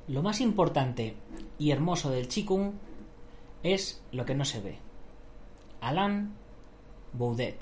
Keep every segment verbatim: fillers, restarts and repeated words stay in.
Lo más importante y hermoso del Qigong es lo que no se ve. Alain Baudet.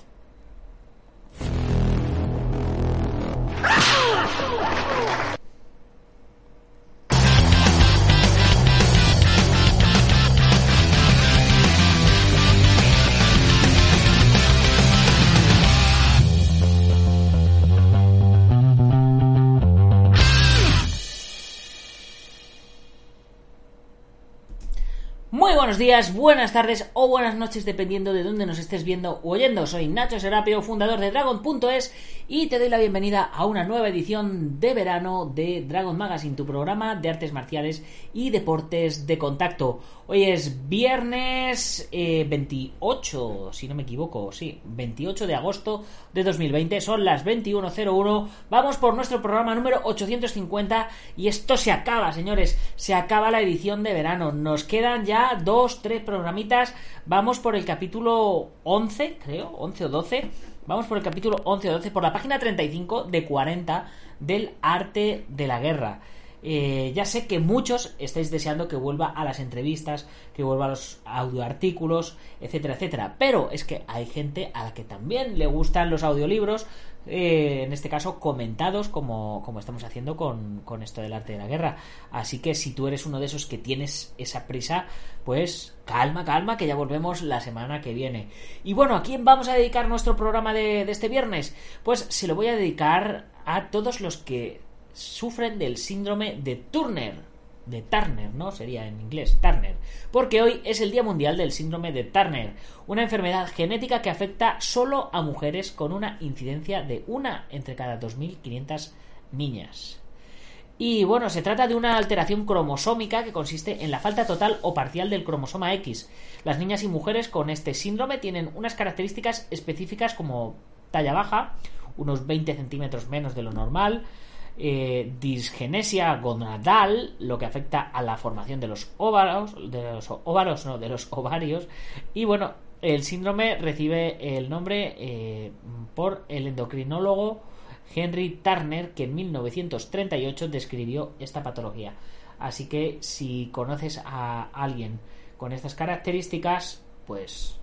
Muy buenos días, buenas tardes o buenas noches, dependiendo de dónde nos estés viendo o oyendo. Soy Nacho Serapio, fundador de Dragon punto es, y te doy la bienvenida a una nueva edición de verano de Dragon Magazine, tu programa de artes marciales y deportes de contacto. Hoy es viernes eh, veintiocho, si no me equivoco, sí, veintiocho de agosto de dos mil veinte, son las veintiuno cero uno. Vamos por nuestro programa número ochocientos cincuenta y esto se acaba, señores, se acaba la edición de verano. Nos quedan ya dos, tres programitas. Vamos por el capítulo once, creo, once o doce. Vamos por el capítulo once o doce, por la página treinta y cinco de cuarenta del arte de la guerra. Eh, ya sé que muchos estáis deseando que vuelva a las entrevistas, que vuelva a los audioartículos, etcétera, etcétera. Pero es que hay gente a la que también le gustan los audiolibros, eh, en este caso comentados, como, como estamos haciendo con, con esto del arte de la guerra. Así que si tú eres uno de esos que tienes esa prisa, pues calma, calma, que ya volvemos la semana que viene. Y bueno, ¿a quién vamos a dedicar nuestro programa de, de este viernes? Pues se lo voy a dedicar a todos los que sufren del síndrome de Turner, de Turner, ¿no? Sería en inglés, Turner, porque hoy es el Día Mundial del Síndrome de Turner, una enfermedad genética que afecta solo a mujeres con una incidencia de una entre cada dos mil quinientas niñas. Y bueno, se trata de una alteración cromosómica que consiste en la falta total o parcial del cromosoma X. Las niñas y mujeres con este síndrome tienen unas características específicas como talla baja, unos veinte centímetros menos de lo normal, Eh, disgenesia gonadal, lo que afecta a la formación de los óvaros, de los óvaros, no, de los ovarios. Y bueno, el síndrome recibe el nombre eh, por el endocrinólogo Henry Turner, que en mil novecientos treinta y ocho describió esta patología. Así que si conoces a alguien con estas características, pues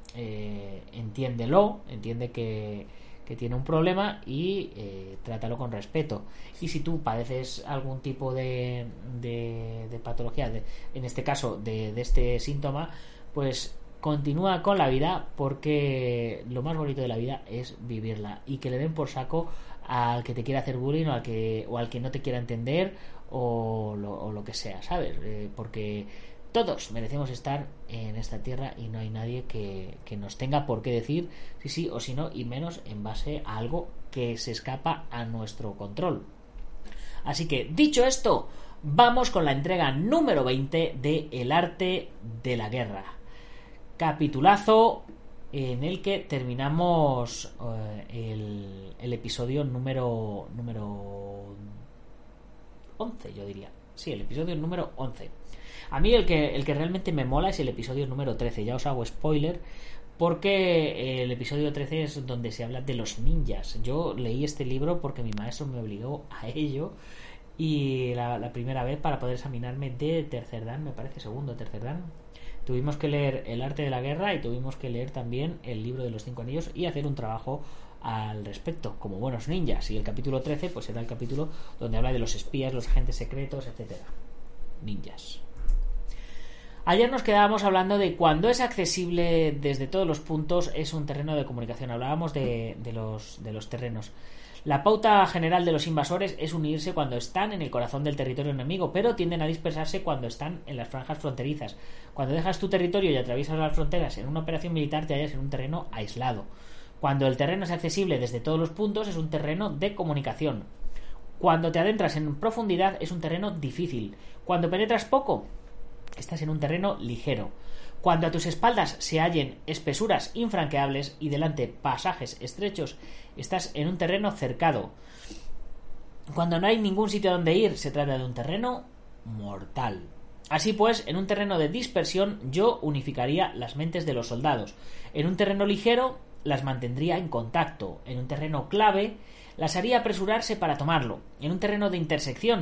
eh, entiéndelo, entiende que que tiene un problema y eh, trátalo con respeto. Y si tú padeces algún tipo de, de, de patología, de, en este caso de, de este síntoma, pues continúa con la vida, porque lo más bonito de la vida es vivirla, y que le den por saco al que te quiera hacer bullying o al que, o al que no te quiera entender o lo, o lo que sea, ¿sabes? Eh, porque todos merecemos estar en esta tierra y no hay nadie que, que nos tenga por qué decir si sí o si no, y menos en base a algo que se escapa a nuestro control. Así que, dicho esto, vamos con la entrega número veinte de El arte de la guerra. Capitulazo en el que terminamos uh, el, el episodio número, número once, yo diría. Sí, el episodio número once. A mí el que, el que realmente me mola es el episodio número trece. Ya os hago spoiler, porque el episodio trece es donde se habla de los ninjas. Yo leí este libro porque mi maestro me obligó a ello, y la, la primera vez para poder examinarme de tercer dan, me parece, segundo o tercer dan, tuvimos que leer El arte de la guerra y tuvimos que leer también el libro de los cinco anillos y hacer un trabajo al respecto, como buenos ninjas. Y el capítulo trece pues será el capítulo donde habla de los espías, los agentes secretos, etcétera. Ninjas. Ayer nos quedábamos hablando de cuando es accesible desde todos los puntos es un terreno de comunicación. Hablábamos de, de, los, de los terrenos. La pauta general de los invasores es unirse cuando están en el corazón del territorio enemigo, pero tienden a dispersarse cuando están en las franjas fronterizas. Cuando dejas tu territorio y atraviesas las fronteras en una operación militar, te hallas en un terreno aislado. Cuando el terreno es accesible desde todos los puntos, es un terreno de comunicación. Cuando te adentras en profundidad, es un terreno difícil. Cuando penetras poco, estás en un terreno ligero. Cuando a tus espaldas se hallen espesuras infranqueables y delante pasajes estrechos, estás en un terreno cercado. Cuando no hay ningún sitio donde ir, se trata de un terreno mortal. Así pues, en un terreno de dispersión, yo unificaría las mentes de los soldados. En un terreno ligero, las mantendría en contacto. En un terreno clave, las haría apresurarse para tomarlo. En un terreno de intersección,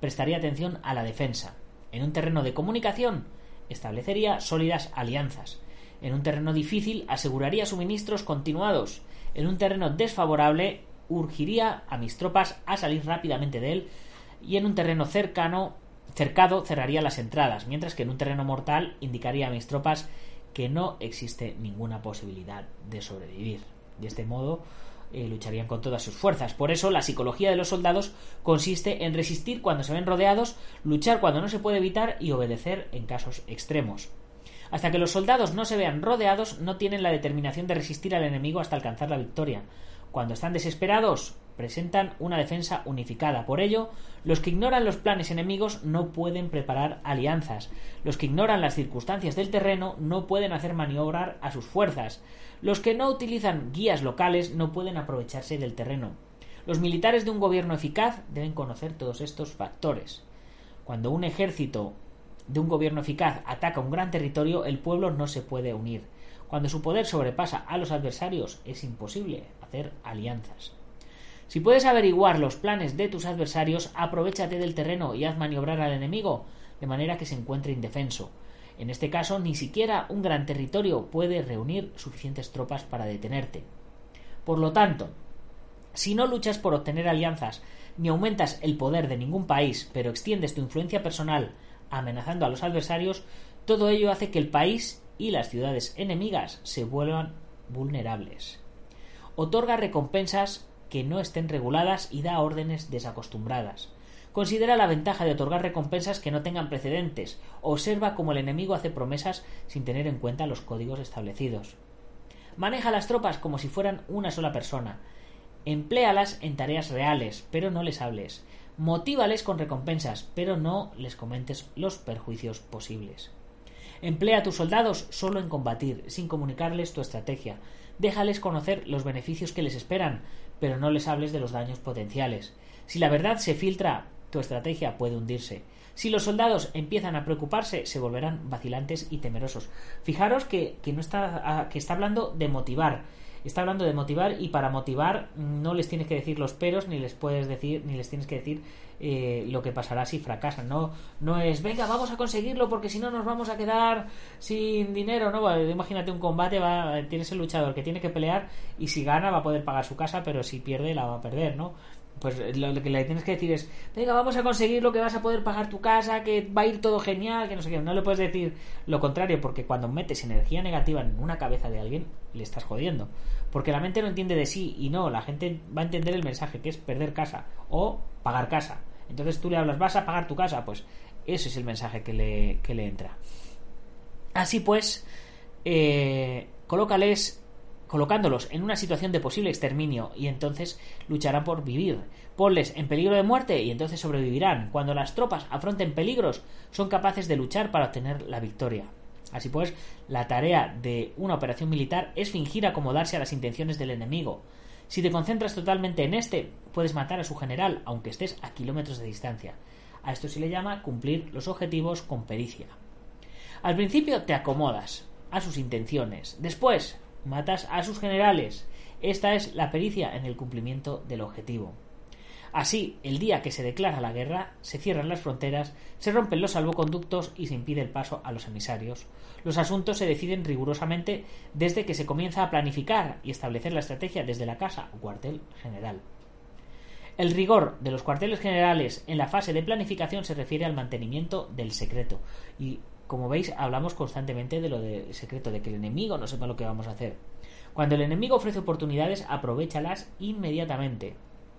prestaría atención a la defensa. En un terreno de comunicación, establecería sólidas alianzas. En un terreno difícil, aseguraría suministros continuados. En un terreno desfavorable, urgiría a mis tropas a salir rápidamente de él. Y en un terreno cercano, cercado, cerraría las entradas, mientras que en un terreno mortal indicaría a mis tropas que no existe ninguna posibilidad de sobrevivir. De este modo, eh, lucharían con todas sus fuerzas. Por eso, la psicología de los soldados consiste en resistir cuando se ven rodeados, luchar cuando no se puede evitar y obedecer en casos extremos. Hasta que los soldados no se vean rodeados, no tienen la determinación de resistir al enemigo hasta alcanzar la victoria. Cuando están desesperados, presentan una defensa unificada. Por ello, los que ignoran los planes enemigos no pueden preparar alianzas. Los que ignoran las circunstancias del terreno no pueden hacer maniobrar a sus fuerzas. Los que no utilizan guías locales no pueden aprovecharse del terreno. Los militares de un gobierno eficaz deben conocer todos estos factores. Cuando un ejército de un gobierno eficaz ataca un gran territorio, el pueblo no se puede unir. Cuando su poder sobrepasa a los adversarios, es imposible hacer alianzas. Si puedes averiguar los planes de tus adversarios, aprovéchate del terreno y haz maniobrar al enemigo de manera que se encuentre indefenso. En este caso, ni siquiera un gran territorio puede reunir suficientes tropas para detenerte. Por lo tanto, si no luchas por obtener alianzas ni aumentas el poder de ningún país, pero extiendes tu influencia personal amenazando a los adversarios, todo ello hace que el país y las ciudades enemigas se vuelvan vulnerables. Otorga recompensas que no estén reguladas y da órdenes desacostumbradas. Considera la ventaja de otorgar recompensas que no tengan precedentes. Observa cómo el enemigo hace promesas sin tener en cuenta los códigos establecidos. Maneja las tropas como si fueran una sola persona. Empléalas en tareas reales, pero no les hables. Motívales con recompensas, pero no les comentes los perjuicios posibles. Emplea a tus soldados solo en combatir, sin comunicarles tu estrategia. Déjales conocer los beneficios que les esperan, pero no les hables de los daños potenciales. Si la verdad se filtra, tu estrategia puede hundirse. Si los soldados empiezan a preocuparse, se volverán vacilantes y temerosos. Fijaros que, que no está, que está hablando de motivar. Está hablando de motivar, y para motivar no les tienes que decir los peros, ni les puedes decir, ni les tienes que decir eh, lo que pasará si fracasan. No, no es venga, vamos a conseguirlo porque si no nos vamos a quedar sin dinero, ¿no? Imagínate un combate, va, tienes el luchador que tiene que pelear y si gana va a poder pagar su casa, pero si pierde la va a perder, ¿no? Pues lo que le tienes que decir es venga, vamos a conseguirlo, que vas a poder pagar tu casa, que va a ir todo genial, que no sé qué. No le puedes decir lo contrario, porque cuando metes energía negativa en una cabeza de alguien, le estás jodiendo. Porque la mente no entiende de sí y no, la gente va a entender el mensaje, que es perder casa o pagar casa. Entonces tú le hablas, vas a pagar tu casa, pues ese es el mensaje que le, que le entra. Así pues, eh, colócales colocándolos en una situación de posible exterminio, y entonces lucharán por vivir. Ponles en peligro de muerte y entonces sobrevivirán. Cuando las tropas afronten peligros, son capaces de luchar para obtener la victoria. Así pues, la tarea de una operación militar es fingir acomodarse a las intenciones del enemigo. Si te concentras totalmente en este, puedes matar a su general, aunque estés a kilómetros de distancia. A esto se le llama cumplir los objetivos con pericia. Al principio te acomodas a sus intenciones. Después matas a sus generales. Esta es la pericia en el cumplimiento del objetivo. Así, el día que se declara la guerra, se cierran las fronteras, se rompen los salvoconductos y se impide el paso a los emisarios. Los asuntos se deciden rigurosamente desde que se comienza a planificar y establecer la estrategia desde la casa o cuartel general. El rigor de los cuarteles generales en la fase de planificación se refiere al mantenimiento del secreto. Y como veis, hablamos constantemente de lo del secreto, de que el enemigo no sepa lo que vamos a hacer. Cuando el enemigo ofrece oportunidades, aprovéchalas inmediatamente.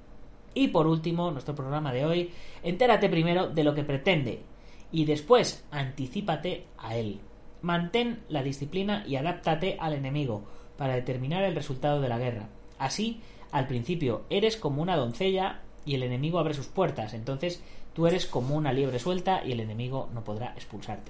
Y por último, nuestro programa de hoy, entérate primero de lo que pretende y después anticípate a él. Mantén la disciplina y adáptate al enemigo para determinar el resultado de la guerra. Así, al principio eres como una doncella y el enemigo abre sus puertas, entonces tú eres como una liebre suelta y el enemigo no podrá expulsarte.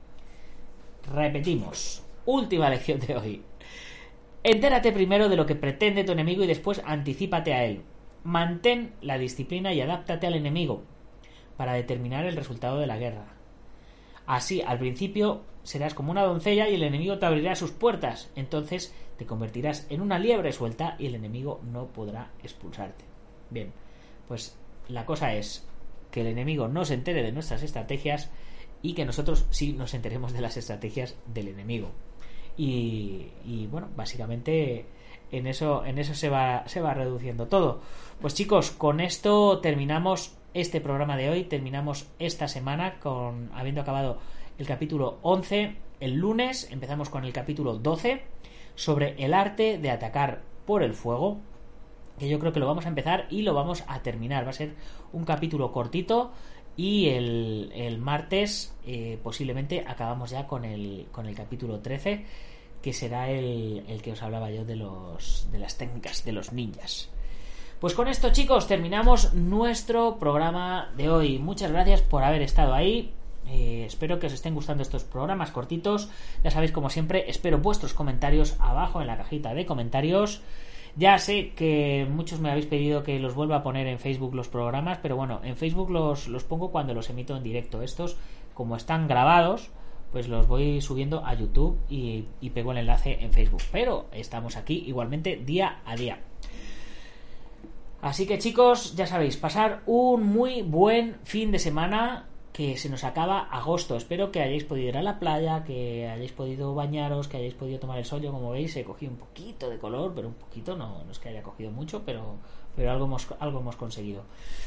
Repetimos, última lección de hoy. Entérate primero de lo que pretende tu enemigo y después anticípate a él. Mantén la disciplina y adáptate al enemigo para determinar el resultado de la guerra. Así, al principio serás como una doncella y el enemigo te abrirá sus puertas. Entonces te convertirás en una liebre suelta y el enemigo no podrá expulsarte. Bien, pues la cosa es, que el enemigo no se entere de nuestras estrategias y que nosotros sí nos enteremos de las estrategias del enemigo. Y, y bueno, básicamente en eso, en eso se va, se va reduciendo todo. Pues chicos, con esto terminamos este programa de hoy, terminamos esta semana con habiendo acabado el capítulo once. El lunes empezamos con el capítulo doce sobre el arte de atacar por el fuego, que yo creo que lo vamos a empezar y lo vamos a terminar. Va a ser un capítulo cortito y el, el martes eh, posiblemente acabamos ya con el, con el capítulo trece, que será el, el que os hablaba yo de, los, de las técnicas de los ninjas. Pues con esto, chicos, terminamos nuestro programa de hoy. Muchas gracias por haber estado ahí. Eh, espero que os estén gustando estos programas cortitos. Ya sabéis, como siempre, espero vuestros comentarios abajo en la cajita de comentarios. Ya sé que muchos me habéis pedido que los vuelva a poner en Facebook los programas, pero bueno, en Facebook los, los pongo cuando los emito en directo. Estos, como están grabados, pues los voy subiendo a YouTube y, y pego el enlace en Facebook. Pero estamos aquí igualmente día a día. Así que chicos, ya sabéis, pasar un muy buen fin de semana, que se nos acaba agosto. Espero que hayáis podido ir a la playa, que hayáis podido bañaros, que hayáis podido tomar el sol. Yo, como veis, he cogido un poquito de color, pero un poquito, no, no es que haya cogido mucho, pero, pero algo hemos, algo hemos conseguido.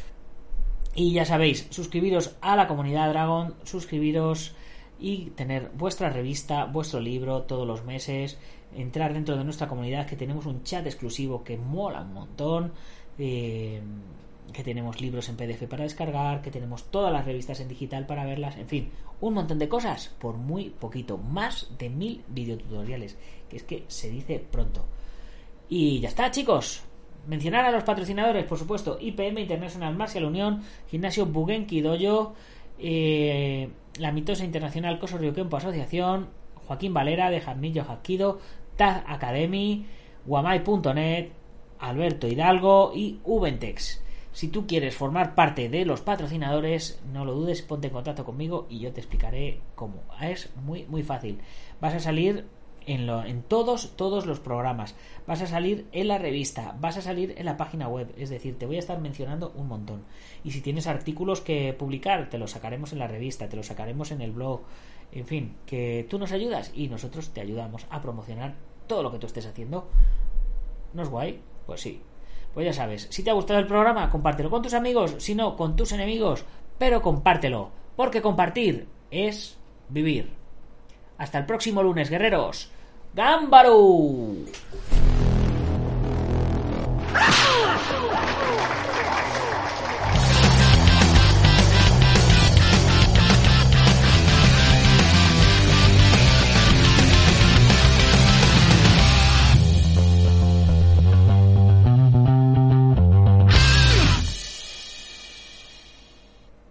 Y ya sabéis, suscribiros a la comunidad Dragon, suscribiros y tener vuestra revista, vuestro libro todos los meses, entrar dentro de nuestra comunidad, que tenemos un chat exclusivo que mola un montón, eh, que tenemos libros en P D F para descargar, que tenemos todas las revistas en digital para verlas, en fin, un montón de cosas por muy poquito, más de mil videotutoriales, que es que se dice pronto. Y ya está, chicos. Mencionar a los patrocinadores, por supuesto: I P M International Martial Unión, Gimnasio Bugenki Dojo, eh, la Mitosa Internacional Koso Ryukenpo Asociación, Joaquín Valera de Jarnillo Hapkido, Taz Academy, Guamai punto net, Alberto Hidalgo y Ubentex. Si tú quieres formar parte de los patrocinadores, no lo dudes, ponte en contacto conmigo y yo te explicaré cómo. Es muy muy fácil. Vas a salir en, lo, en todos todos los programas, vas a salir en la revista, vas a salir en la página web, es decir, te voy a estar mencionando un montón. Y si tienes artículos que publicar, te los sacaremos en la revista, te los sacaremos en el blog. En fin, que tú nos ayudas y nosotros te ayudamos a promocionar todo lo que tú estés haciendo. ¿No es guay? Pues sí. Pues ya sabes, si te ha gustado el programa, compártelo con tus amigos, si no, con tus enemigos, pero compártelo, porque compartir es vivir. Hasta el próximo lunes, guerreros. ¡Gámbaro!